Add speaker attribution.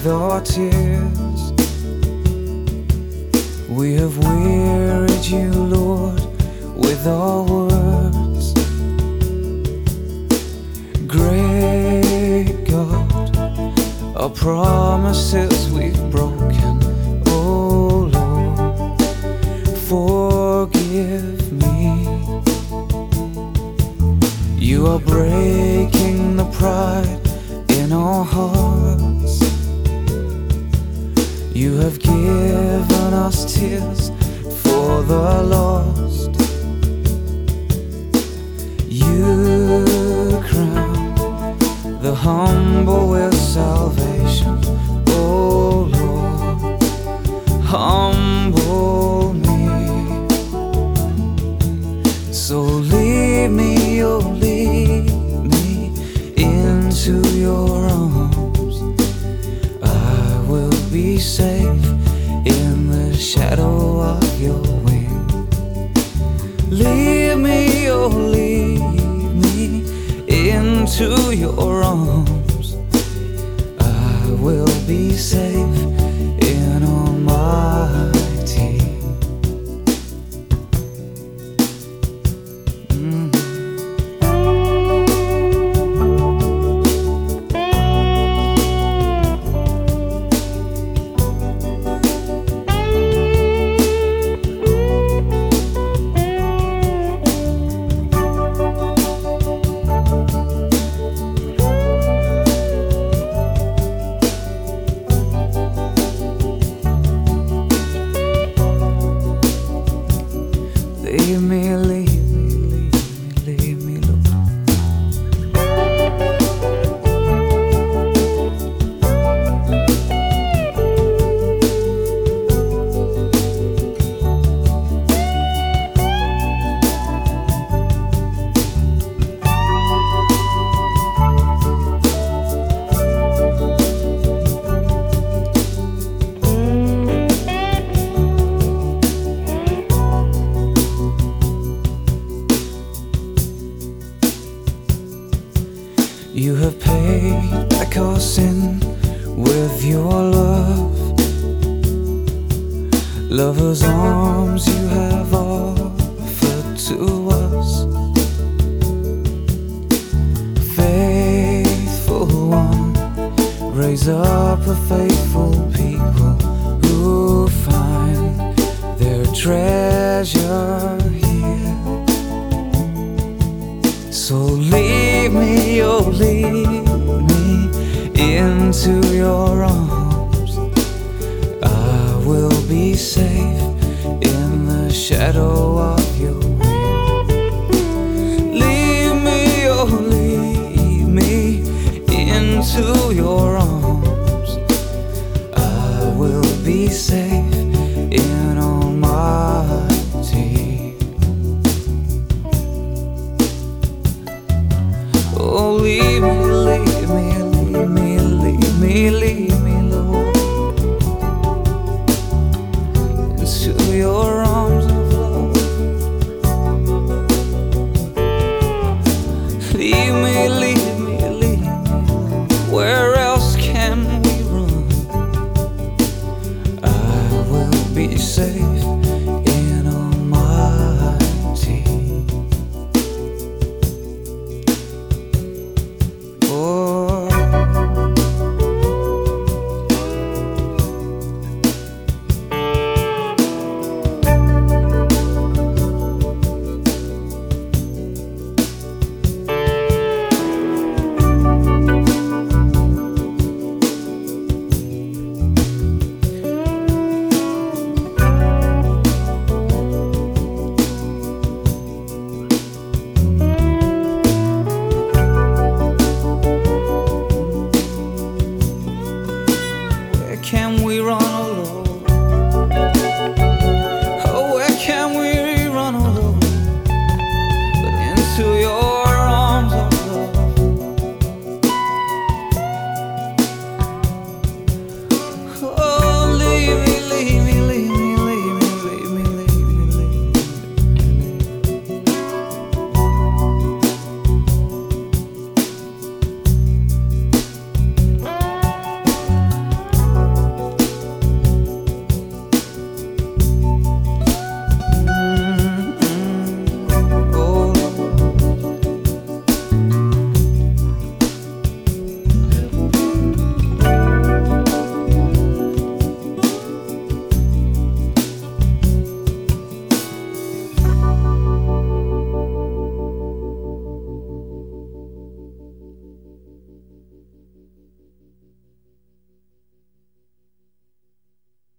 Speaker 1: with our tears. We have wearied you, Lord, with our words. Great God, our promises we've broken. Oh Lord, forgive me. You are breaking the pride in our hearts. You have given us tears for the lost. You crown the humble with salvation. Oh Lord, humble me. So lead me, oh lead me into your arms. I will be safe in the shadow of your wing. Lead me, oh lead me into your arms. I will be safe in Almighty. Leave me, leave me, leave me, leave me, Lord. You have paid back our sin with your love. Lover's arms you have offered to us. Faithful one, raise up a faithful people who find their treasure here. So lead me, oh lead me into your arms. I will be safe in the shadow of your wing. Lead me, oh lead me into your arms. I will be safe in Almighty. Oh, lead me, lead me, lead me, lead me, lead me, Lord, into your arms of love. Lead me, lead me, lead me, Lord. Where else can we run? I will be safe in Almighty. Can